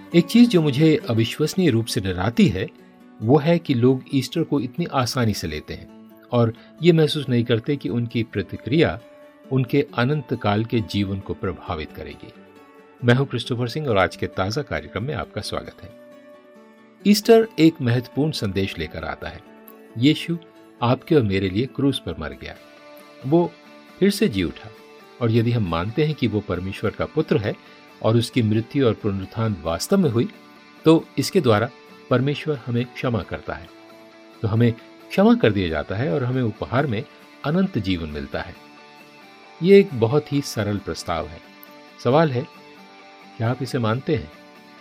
एक चीज जो मुझे अविश्वसनीय रूप से डराती है वो है कि लोग ईस्टर को इतनी आसानी से लेते हैं और ये महसूस नहीं करते कि उनकी प्रतिक्रिया उनके अनंत काल के जीवन को प्रभावित करेगी। मैं हूं क्रिस्टोफर सिंह और आज के ताजा कार्यक्रम में आपका स्वागत है। ईस्टर एक महत्वपूर्ण संदेश लेकर आता है। यीशु आपके और मेरे लिए क्रूस पर मर गया, वो फिर से जी उठा, और यदि हम मानते हैं कि वो परमेश्वर का पुत्र है और उसकी मृत्यु और पुनरुत्थान वास्तव में हुई, तो इसके द्वारा परमेश्वर हमें क्षमा करता है। तो हमें क्षमा कर दिया जाता है और हमें उपहार में अनंत जीवन मिलता है। ये एक बहुत ही सरल प्रस्ताव है। सवाल है, क्या आप इसे मानते हैं?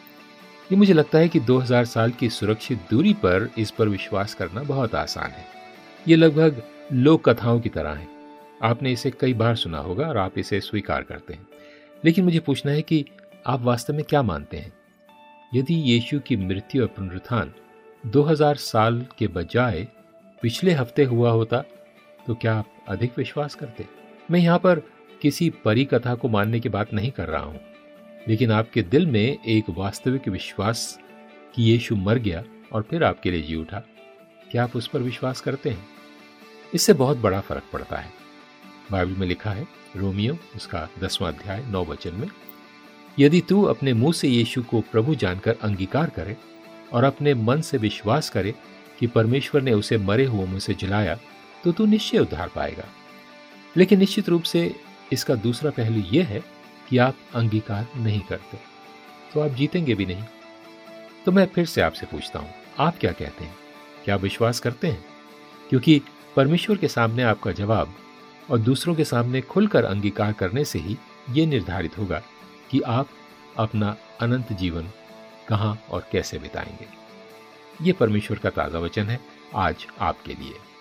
ये मुझे लगता है कि 2000 साल की सुरक्षित दूरी पर इस पर विश्वास करना बहुत आसान है। ये लगभग लोक कथाओं की तरह है। आपने इसे कई बार सुना होगा और आप इसे स्वीकार करते हैं। लेकिन मुझे पूछना है कि आप वास्तव में क्या मानते हैं? यदि यीशु की मृत्यु और पुनरुत्थान 2000 साल के बजाय पिछले हफ्ते हुआ होता, तो क्या आप अधिक विश्वास करते? मैं यहाँ पर किसी परी कथा को मानने की बात नहीं कर रहा हूँ, लेकिन आपके दिल में एक वास्तविक विश्वास कि यीशु मर गया और फिर आपके लिए जी उठा, क्या आप उस पर विश्वास करते हैं? इससे बहुत बड़ा फर्क पड़ता है। बाइबल में लिखा है, रोमियो उसका 10वां अध्याय 9 वचन में, यदि तू अपने मुंह से यीशु को प्रभु जानकर अंगीकार करे और अपने मन से विश्वास करे कि परमेश्वर ने उसे मरे हुओं में से जिलाया, तो तू निश्चय उद्धार पाएगा। लेकिन निश्चित रूप से इसका दूसरा पहलू यह है कि आप अंगीकार नहीं करते, तो आप जीतेंगे भी नहीं। तो मैं फिर से आपसे पूछता हूं, आप क्या कहते हैं? क्या आप विश्वास करते हैं? क्योंकि परमेश्वर के सामने आपका जवाब और दूसरों के सामने खुलकर अंगीकार करने से ही ये निर्धारित होगा कि आप अपना अनंत जीवन कहां और कैसे बिताएंगे। ये परमेश्वर का ताजा वचन है आज आपके लिए।